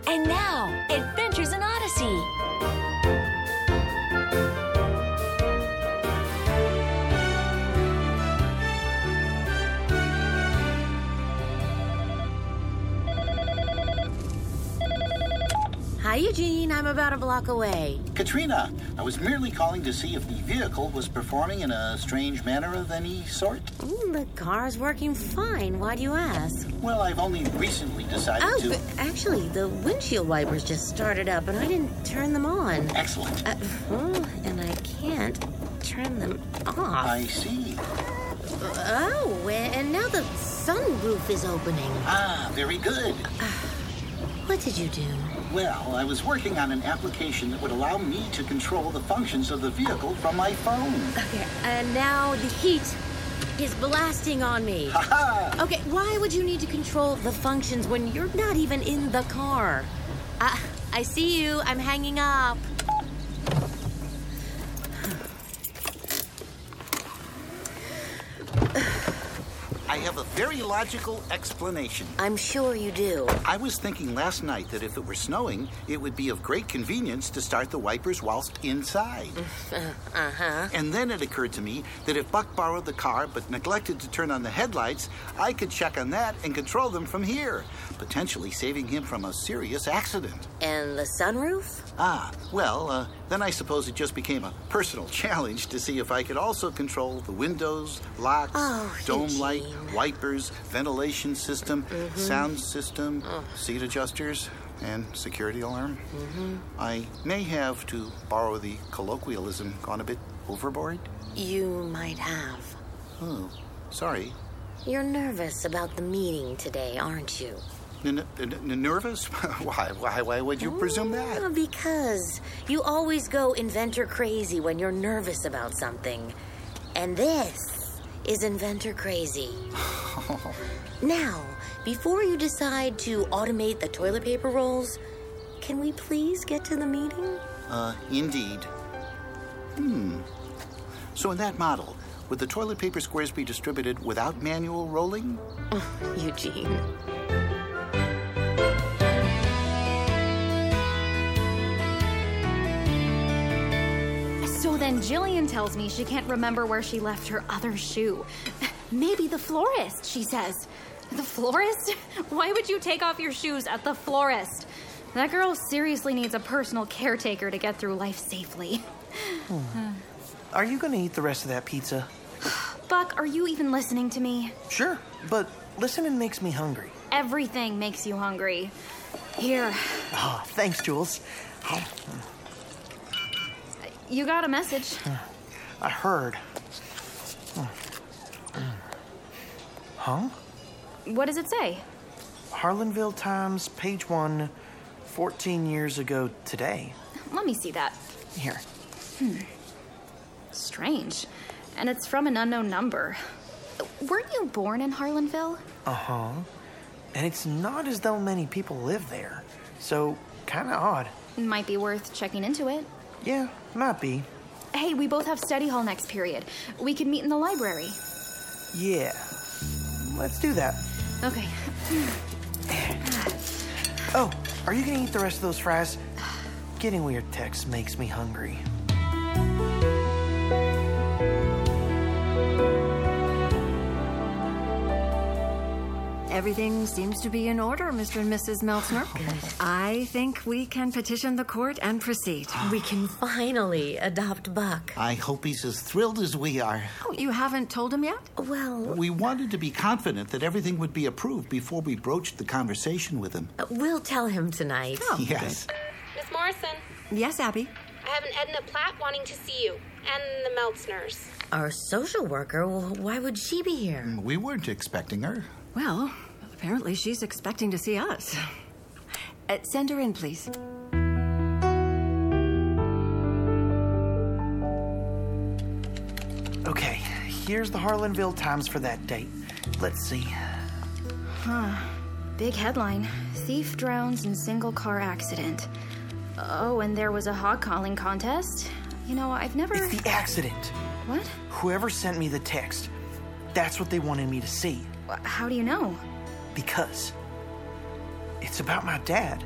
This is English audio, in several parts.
And now, Adventures in Odyssey. Hi, Eugene. I'm about a block away. Katrina, I was merely calling to see if the vehicle was performing in a strange manner of any sort. The car's working fine. Why do you ask? Well, I've only recently decided to... But actually, the windshield wipers just started up, and I didn't turn them on. Excellent. And I can't turn them off. I see. Oh, and now the sunroof is opening. Ah, very good. What did you do? Well, I was working on an application that would allow me to control the functions of the vehicle from my phone. Okay, and now the heat is blasting on me. Ha-ha! Okay, why would you need to control the functions when you're not even in the car? I see you. I'm hanging up. I have a very logical explanation. I'm sure you do. I was thinking last night that if it were snowing, it would be of great convenience to start the wipers whilst inside. And then it occurred to me that if Buck borrowed the car but neglected to turn on the headlights, I could check on that and control them from here, potentially saving him from a serious accident. And the sunroof? Then I suppose it just became a personal challenge to see if I could also control the windows, locks, dome Eugene. light, wipers, ventilation system, sound system, seat adjusters, and security alarm. I may have, to borrow the colloquialism, gone a bit overboard. You might have. Oh, sorry. You're nervous about the meeting today, aren't you? Nervous? Why would you presume that? Because you always go inventor crazy when you're nervous about something. And this is inventor crazy. Now, before you decide to automate the toilet paper rolls, can we please get to the meeting? Indeed. So in that model, would the toilet paper squares be distributed without manual rolling? Eugene. So then Jillian tells me she can't remember where she left her other shoe. Maybe the florist, she says. The florist? Why would you take off your shoes at the florist? That girl seriously needs a personal caretaker to get through life safely. Are you going to eat the rest of that pizza? Buck, are you even listening to me? Sure, but listening makes me hungry. Everything makes you hungry. Here. Oh, thanks, Jules. You got a message. I heard. Huh? What does it say? Harlanville Times, page 1, 14 years ago today. Let me see that. Here. Strange. And it's from an unknown number. Weren't you born in Harlanville? Uh-huh. And it's not as though many people live there. So, kind of odd. Might be worth checking into it. Yeah, might be. Hey, we both have study hall next period. We could meet in the library. Yeah. Let's do that. Okay. Oh, are you going to eat the rest of those fries? Getting weird texts makes me hungry. Everything seems to be in order, Mr. and Mrs. Meltzner. I think we can petition the court and proceed. We can finally adopt Buck. I hope he's as thrilled as we are. Oh, you haven't told him yet? Well, We wanted to be confident that everything would be approved before we broached the conversation with him. we'll tell him tonight. Oh, Yes. Miss Morrison, yes, Abby. I have an Edna Platt wanting to see you, and the Meltzners. Our social worker, why would she be here? We weren't expecting her. Well, apparently she's expecting to see us. Send her in, please. Okay, here's the Harlanville Times for that date. Let's see. Big headline. Thief drowns in single car accident. Oh, and there was a hog calling contest. You know, I've never... It's the accident. What? Whoever sent me the text, that's what they wanted me to see. How do you know? Because it's about my dad.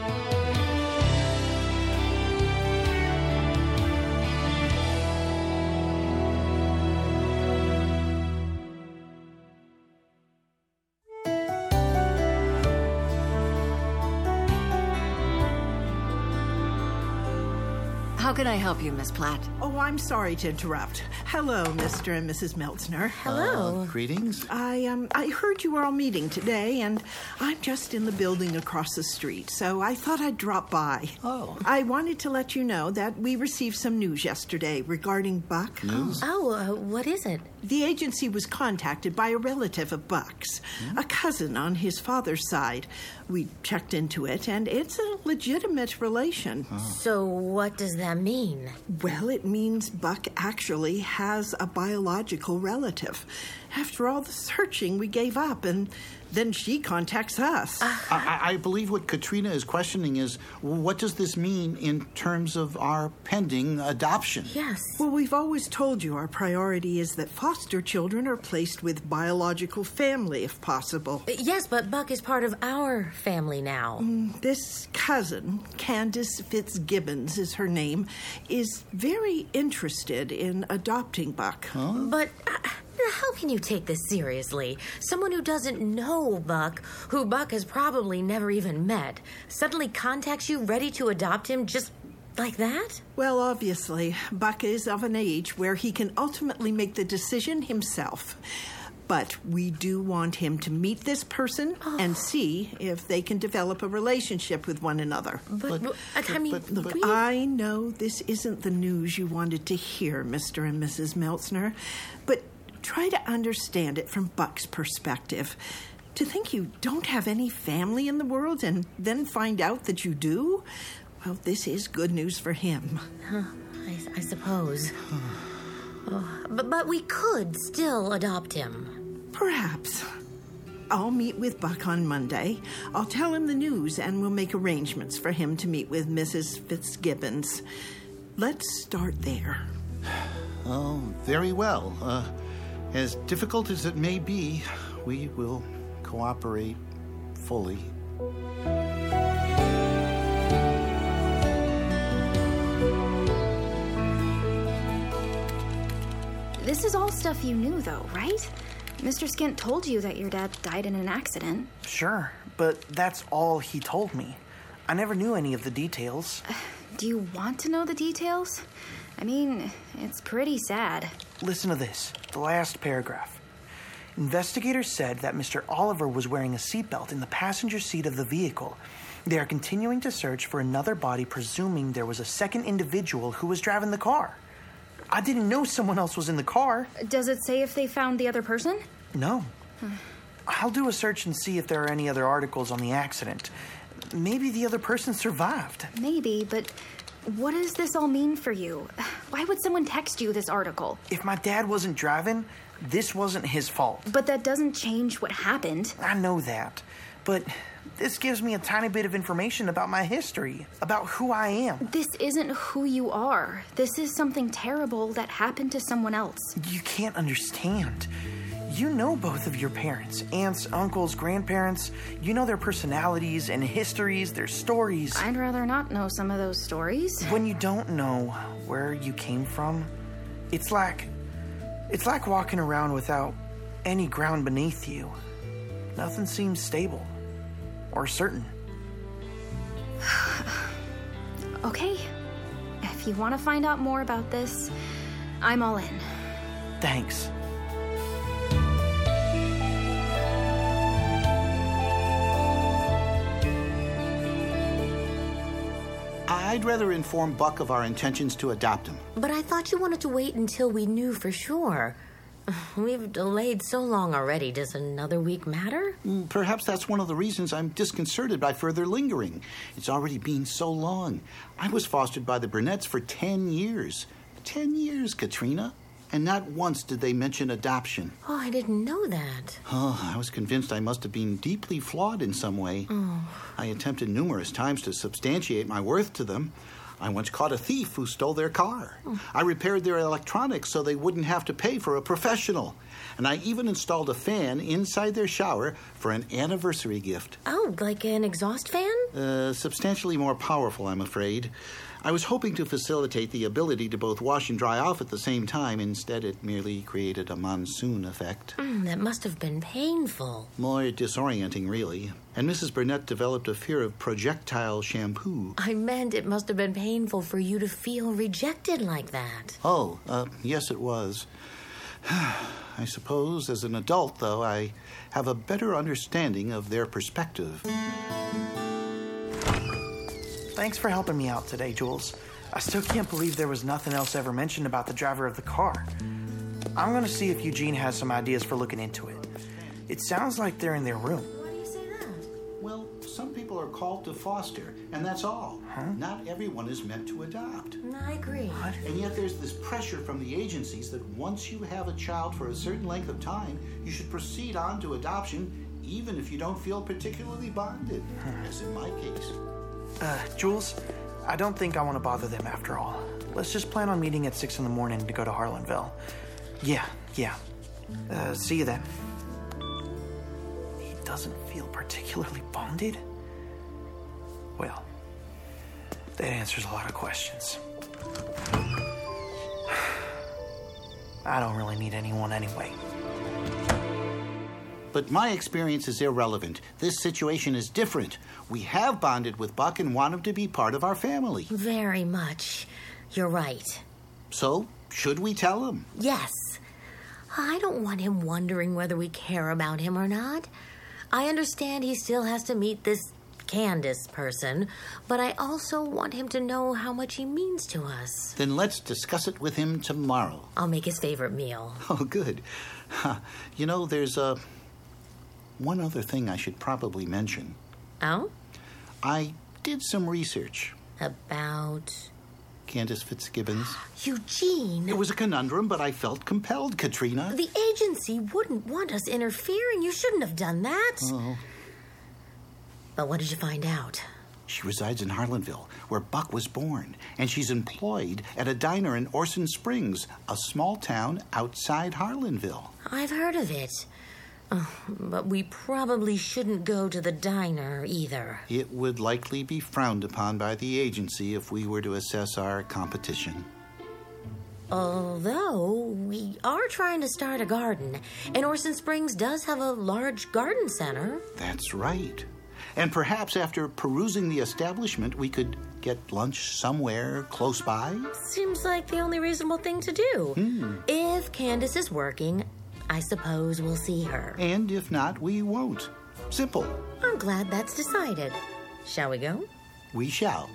How can I help you, Miss Platt? Oh, I'm sorry to interrupt. Hello, Mr. and Mrs. Meltzner. Hello. Greetings. I heard you were all meeting today, and I'm just in the building across the street, so I thought I'd drop by. Oh. I wanted to let you know that we received some news yesterday regarding Buck. News? What is it? The agency was contacted by a relative of Buck's, a cousin on his father's side. We checked into it, and it's a legitimate relation. So what does that mean? Well, it means Buck actually has a biological relative. After all the searching, we gave up, and then she contacts us. I believe what Katrina is questioning is, what does this mean in terms of our pending adoption? Yes. Well, we've always told you our priority is that foster children are placed with biological family, if possible. Yes, but Buck is part of our family now. This cousin, Candace Fitzgibbons is her name, is very interested in adopting Buck. But how can you take this seriously? Someone who doesn't know Buck, who Buck has probably never even met, suddenly contacts you ready to adopt him just like that? Well, obviously, Buck is of an age where he can ultimately make the decision himself. But we do want him to meet this person and see if they can develop a relationship with one another. Look, I know this isn't the news you wanted to hear, Mr. and Mrs. Meltzner, but try to understand it from Buck's perspective. To think you don't have any family in the world and then find out that you do, well, this is good news for him. I suppose. But we could still adopt him. Perhaps. I'll meet with Buck on Monday. I'll tell him the news, and we'll make arrangements for him to meet with Mrs. Fitzgibbons. Let's start there. Oh, very well. As difficult as it may be, we will cooperate fully. This is all stuff you knew, though, right? Mr. Skint told you that your dad died in an accident. Sure, but that's all he told me. I never knew any of the details. Do you want to know the details? I mean, it's pretty sad. Listen to this, the last paragraph. Investigators said that Mr. Oliver was wearing a seatbelt in the passenger seat of the vehicle. They are continuing to search for another body, presuming there was a second individual who was driving the car. I didn't know someone else was in the car. Does it say if they found the other person? No. I'll do a search and see if there are any other articles on the accident. Maybe the other person survived. Maybe, but what does this all mean for you? Why would someone text you this article? If my dad wasn't driving, this wasn't his fault. But that doesn't change what happened. I know that, but this gives me a tiny bit of information about my history, about who I am. This isn't who you are. This is something terrible that happened to someone else. You can't understand. You know both of your parents, aunts, uncles, grandparents. You know their personalities and histories, their stories. I'd rather not know some of those stories. When you don't know where you came from, it's like walking around without any ground beneath you. Nothing seems stable or certain. Okay. If you want to find out more about this, I'm all in. Thanks. I'd rather inform Buck of our intentions to adopt him. But I thought you wanted to wait until we knew for sure. We've delayed so long already. Does another week matter? Perhaps that's one of the reasons I'm disconcerted by further lingering. It's already been so long. I was fostered by the Burnett's for 10 years. 10 years, Katrina. And not once did they mention adoption. Oh, I didn't know that. Oh, I was convinced I must have been deeply flawed in some way. I attempted numerous times to substantiate my worth to them. I once caught a thief who stole their car. I repaired their electronics so they wouldn't have to pay for a professional. And I even installed a fan inside their shower for an anniversary gift. Oh, like an exhaust fan? Substantially more powerful, I'm afraid. I was hoping to facilitate the ability to both wash and dry off at the same time. Instead, it merely created a monsoon effect. That must have been painful. More disorienting, really. And Mrs. Burnett developed a fear of projectile shampoo. I meant it must have been painful for you to feel rejected like that. Oh, yes, it was. I suppose as an adult, though, I have a better understanding of their perspective. Thanks for helping me out today, Jules. I still can't believe there was nothing else ever mentioned about the driver of the car. I'm going to see if Eugene has some ideas for looking into it. It sounds like they're in their room. Why do you say that? Well, some people are called to foster, and that's all. Huh? Not everyone is meant to adopt. I agree. What? And yet there's this pressure from the agencies that once you have a child for a certain length of time, you should proceed on to adoption, even if you don't feel particularly bonded, as in my case. Jules, I don't think I want to bother them after all. Let's just plan on meeting at 6 in the morning to go to Harlanville. Yeah. See you then. He doesn't feel particularly bonded? Well, that answers a lot of questions. I don't really need anyone anyway. But my experience is irrelevant. This situation is different. We have bonded with Buck and want him to be part of our family. Very much. You're right. So, should we tell him? Yes. I don't want him wondering whether we care about him or not. I understand he still has to meet this Candace person, but I also want him to know how much he means to us. Then let's discuss it with him tomorrow. I'll make his favorite meal. Oh, good. You know, there's one other thing I should probably mention. Oh? I did some research. About? Candace Fitzgibbons. Eugene! It was a conundrum, but I felt compelled, Katrina. The agency wouldn't want us interfering. You shouldn't have done that. Oh. But what did you find out? She resides in Harlanville, where Buck was born, and she's employed at a diner in Orson Springs, a small town outside Harlanville. I've heard of it. But we probably shouldn't go to the diner either. It would likely be frowned upon by the agency if we were to assess our competition. Although, we are trying to start a garden, and Orson Springs does have a large garden center. That's right. And perhaps after perusing the establishment, we could get lunch somewhere close by? Seems like the only reasonable thing to do. If Candace is working, I suppose we'll see her. And if not, we won't. Simple. I'm glad that's decided. Shall we go? We shall.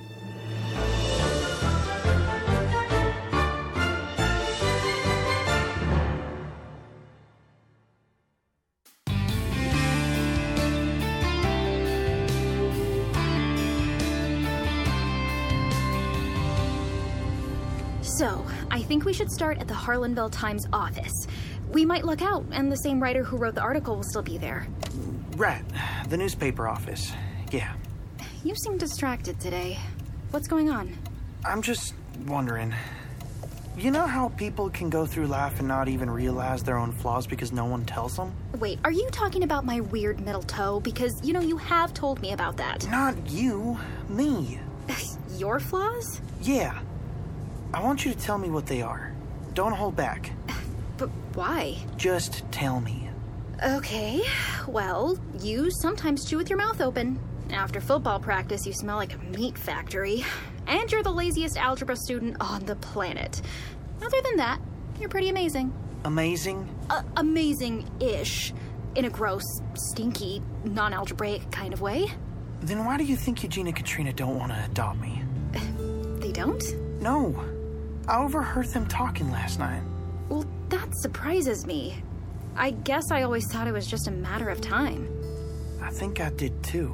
So, I think we should start at the Harlanville Times office. We might luck out, and the same writer who wrote the article will still be there. Right, the newspaper office. Yeah. You seem distracted today. What's going on? I'm just wondering. You know how people can go through life and not even realize their own flaws because no one tells them? Wait, are you talking about my weird middle toe? Because, you have told me about that. Not you, me. Your flaws? Yeah. I want you to tell me what they are. Don't hold back. But why? Just tell me. Okay, well, you sometimes chew with your mouth open. After football practice, you smell like a meat factory. And you're the laziest algebra student on the planet. Other than that, you're pretty amazing. Amazing? Amazing-ish. In a gross, stinky, non-algebraic kind of way. Then why do you think Eugene and Katrina don't want to adopt me? They don't? No. I overheard them talking last night. Well, that surprises me. I guess I always thought it was just a matter of time. I think I did too.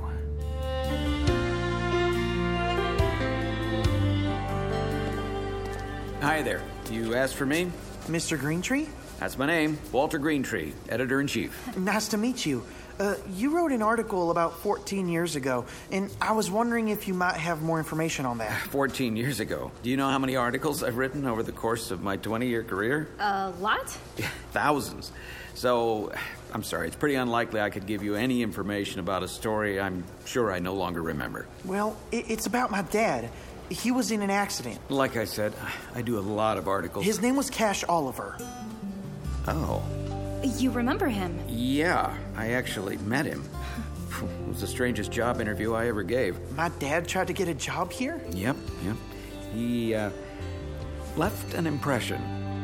Hi there. You asked for me? Mr. Greentree? That's my name, Walter Greentree, Editor-in-Chief. Nice to meet you. You wrote an article about 14 years ago, and I was wondering if you might have more information on that. 14 years ago. Do you know how many articles I've written over the course of my 20-year career? A lot? Thousands. So, I'm sorry. It's pretty unlikely I could give you any information about a story I'm sure I no longer remember. Well, it's about my dad. He was in an accident. Like I said, I do a lot of articles. His name was Cash Oliver. Oh. You remember him? Yeah, I actually met him. It was the strangest job interview I ever gave. My dad tried to get a job here? Yep. He, left an impression.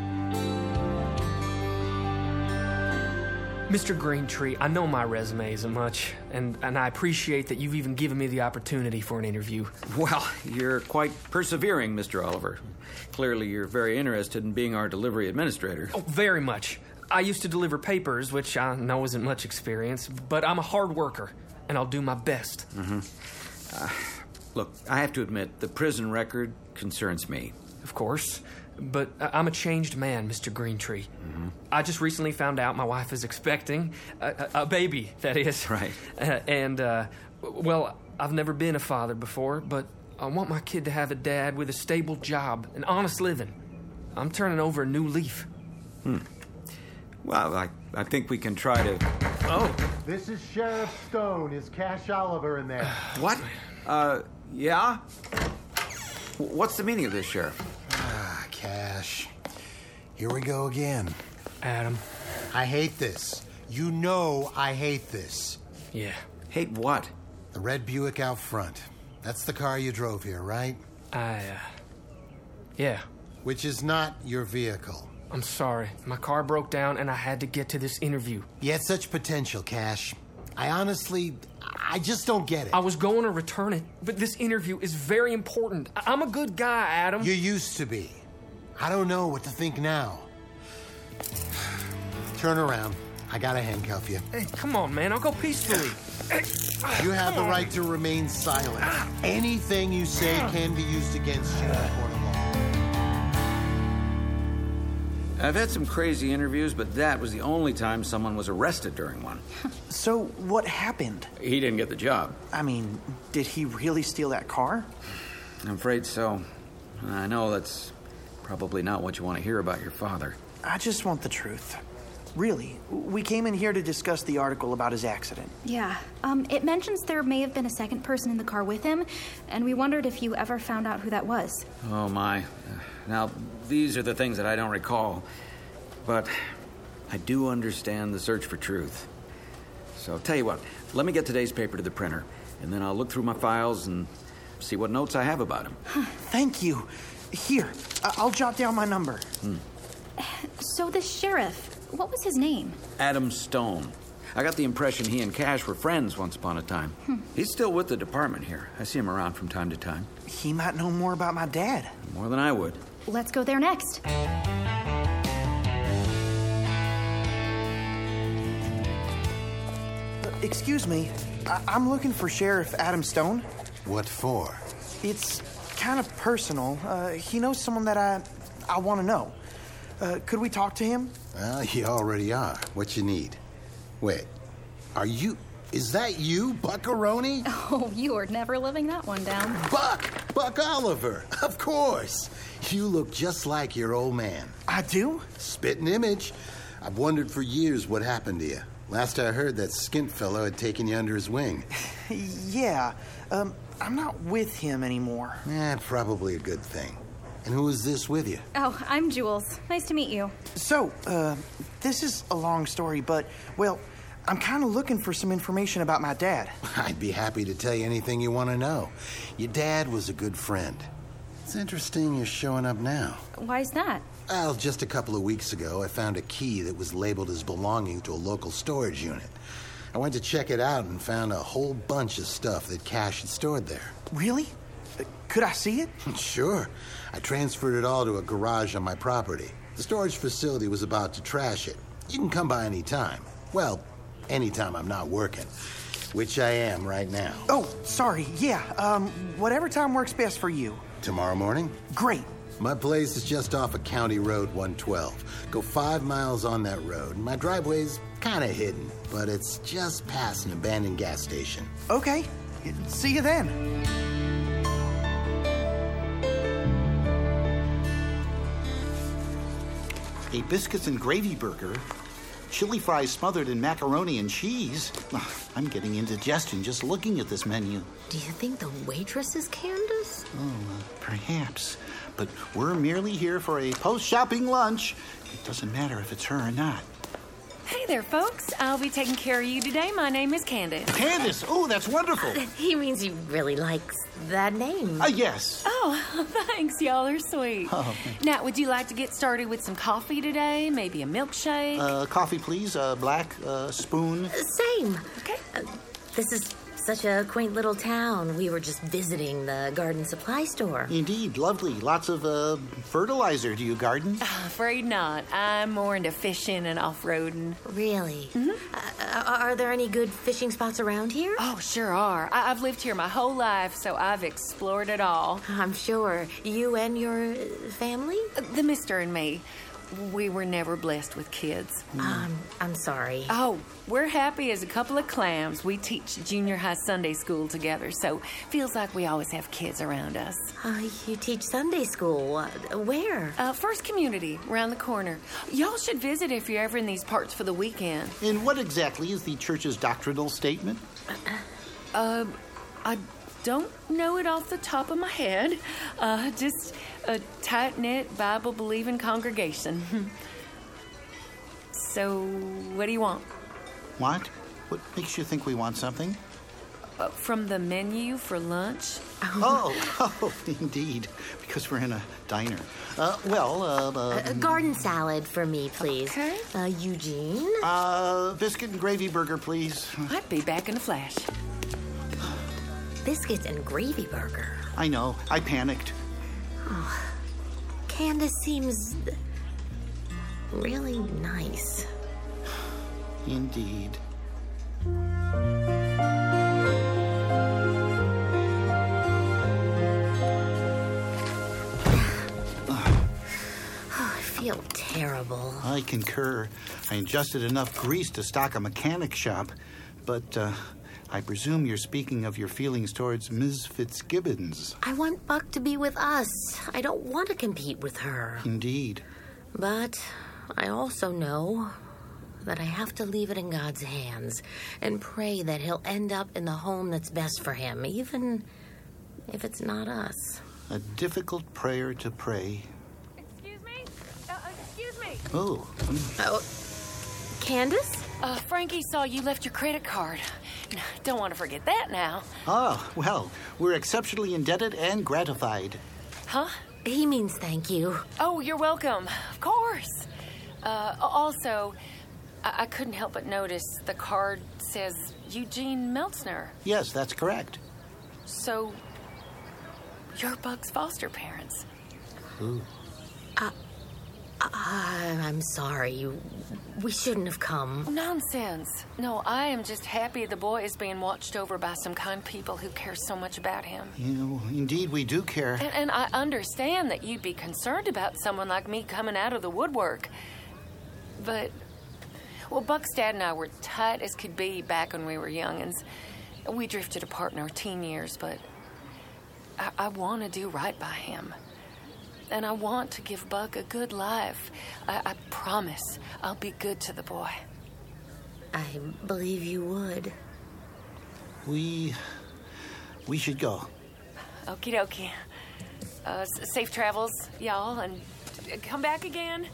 Mr. Greentree, I know my resume isn't much, and I appreciate that you've even given me the opportunity for an interview. Well, you're quite persevering, Mr. Oliver. Clearly, you're very interested in being our delivery administrator. Oh, very much. I used to deliver papers, which I know isn't much experience, but I'm a hard worker, and I'll do my best. Look, I have to admit, the prison record concerns me. Of course. But I'm a changed man, Mr. Greentree. I just recently found out my wife is expecting a baby, that is. Right. Well, I've never been a father before, but I want my kid to have a dad with a stable job and honest living. I'm turning over a new leaf. Well, I think we can try to... Oh! This is Sheriff Stone. Is Cash Oliver in there? What? Yeah? What's the meaning of this, Sheriff? Cash. Here we go again. Adam. I hate this. You know I hate this. Yeah. Hate what? The red Buick out front. That's the car you drove here, right? Yeah. Which is not your vehicle. I'm sorry. My car broke down and I had to get to this interview. You had such potential, Cash. I just don't get it. I was going to return it, but this interview is very important. I'm a good guy, Adam. You used to be. I don't know what to think now. Turn around. I gotta handcuff you. Hey, come on, man. I'll go peacefully. You have the right to remain silent. Anything you say can be used against you in a court of law. I've had some crazy interviews, but that was the only time someone was arrested during one. So, what happened? He didn't get the job. I mean, did he really steal that car? I'm afraid so. I know that's probably not what you want to hear about your father. I just want the truth. Really. We came in here to discuss the article about his accident. Yeah. It mentions there may have been a second person in the car with him, and we wondered if you ever found out who that was. Oh, my. Now, these are the things that I don't recall. But I do understand the search for truth. So, tell you what, let me get today's paper to the printer, and then I'll look through my files and see what notes I have about him. Thank you. Here, I'll jot down my number. So the sheriff, what was his name? Adam Stone. I got the impression he and Cash were friends once upon a time. He's still with the department here. I see him around from time to time. He might know more about my dad. More than I would. Let's go there next. Excuse me. I'm looking for Sheriff Adam Stone. What for? It's kind of personal. He knows someone that I want to know. Could we talk to him? Well, you already are. What you need? Wait, is that you, Buckaroni? Oh, you are never living that one down. Buck Oliver, of course. You look just like your old man. I do? Spitting image. I've wondered for years what happened to you. Last I heard, that skint fellow had taken you under his wing. Yeah, I'm not with him anymore. Probably a good thing. And who is this with you? Oh, I'm Jules. Nice to meet you. So, this is a long story, but, well, I'm kind of looking for some information about my dad. I'd be happy to tell you anything you want to know. Your dad was a good friend. It's interesting you're showing up now. Why's that? Well, just a couple of weeks ago, I found a key that was labeled as belonging to a local storage unit. I went to check it out and found a whole bunch of stuff that Cash had stored there. Really? Could I see it? Sure. I transferred it all to a garage on my property. The storage facility was about to trash it. You can come by any time. Well, anytime I'm not working, which I am right now. Oh, sorry. Yeah, whatever time works best for you. Tomorrow morning? Great. My place is just off of County Road 112. Go 5 miles on that road. My driveway's kind of hidden, but it's just past an abandoned gas station. Okay. See you then. A biscuits and gravy burger chili fries smothered in macaroni and cheese. I'm getting indigestion just looking at this menu. Do you think the waitress is Candace? Oh, perhaps. But we're merely here for a post-shopping lunch. It doesn't matter if it's her or not. Hey there, folks. I'll be taking care of you today. My name is Candace. Candace! Oh, that's wonderful. He means he really likes that name. Yes. Oh, thanks. Y'all are sweet. Oh, Now, would you like to get started with some coffee today? Maybe a milkshake? Coffee, please. Black, spoon. Same. Okay. This is such a quaint little town. We were just visiting the garden supply store. Indeed, lovely. Lots of fertilizer. Do you garden? Afraid not. I'm more into fishing and off-roading. Really? Are there any good fishing spots around here? Oh, sure are. I've lived here my whole life, so I've explored it all. I'm sure. You and your family? The mister and me. We were never blessed with kids. I'm sorry. Oh, we're happy as a couple of clams. We teach junior high Sunday school together, so feels like we always have kids around us. You teach Sunday school. Where? First Community, around the corner. Y'all should visit if you're ever in these parts for the weekend. And what exactly is the church's doctrinal statement? I don't know it off the top of my head. Just a tight-knit, Bible-believing congregation. So, what do you want? What? What makes you think we want something? From the menu for lunch? Oh, indeed. Because we're in a diner. A garden salad for me, please. Okay. Eugene? Biscuit and gravy burger, please. I'd be back in a flash. Biscuits and gravy burger. I know. I panicked. Oh, Candace seems really nice. Indeed. I feel terrible. I concur. I ingested enough grease to stock a mechanic shop, but I presume you're speaking of your feelings towards Ms. Fitzgibbons. I want Buck to be with us. I don't want to compete with her. Indeed. But I also know that I have to leave it in God's hands and pray that he'll end up in the home that's best for him, even if it's not us. A difficult prayer to pray. Excuse me? Excuse me. Oh. Candace? Frankie saw you left your credit card. Don't want to forget that now. Oh, well, we're exceptionally indebted and gratified. Huh? He means thank you. Oh, you're welcome. Of course. Also, I couldn't help but notice the card says Eugene Meltzner. Yes, that's correct. So, you're Buck's foster parents. Ooh. I'm sorry. We shouldn't have come. Nonsense. No, I am just happy the boy is being watched over by some kind people who care so much about him. You know, indeed we do care. And I understand that you'd be concerned about someone like me coming out of the woodwork. But, well, Buck's dad and I were tight as could be back when we were youngins. We drifted apart in our teen years, but I want to do right by him. And I want to give Buck a good life. I promise I'll be good to the boy. I believe you would. We should go. Okie dokie. Safe travels, y'all, and come back again.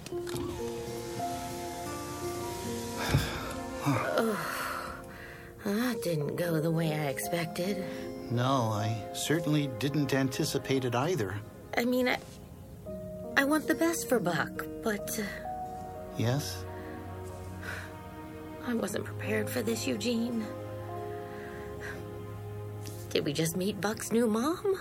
That didn't go the way I expected. No, I certainly didn't anticipate it either. I mean, I want the best for Buck, but... Yes? I wasn't prepared for this, Eugene. Did we just meet Buck's new mom?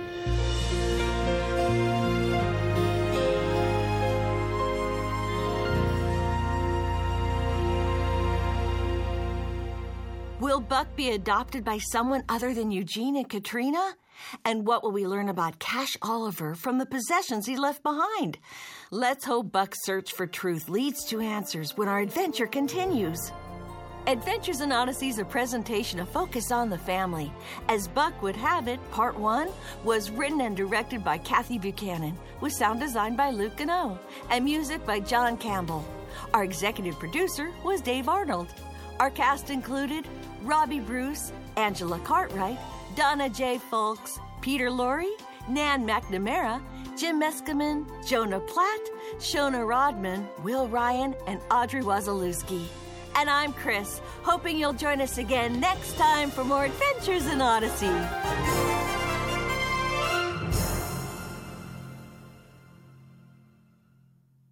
Will Buck be adopted by someone other than Eugene and Katrina? And what will we learn about Cash Oliver from the possessions he left behind? Let's hope Buck's search for truth leads to answers when our adventure continues. Adventures in Odyssey is a presentation of Focus on the Family. As Buck would have it, Part 1 was written and directed by Kathy Buchanan, with sound design by Luke Gano, and music by John Campbell. Our executive producer was Dave Arnold. Our cast included Robbie Bruce, Angela Cartwright, Donna J. Folks, Peter Lorre, Nan McNamara, Jim Meskimen, Jonah Platt, Shona Rodman, Will Ryan, and Audrey Wazalewski. And I'm Chris, hoping you'll join us again next time for more Adventures in Odyssey.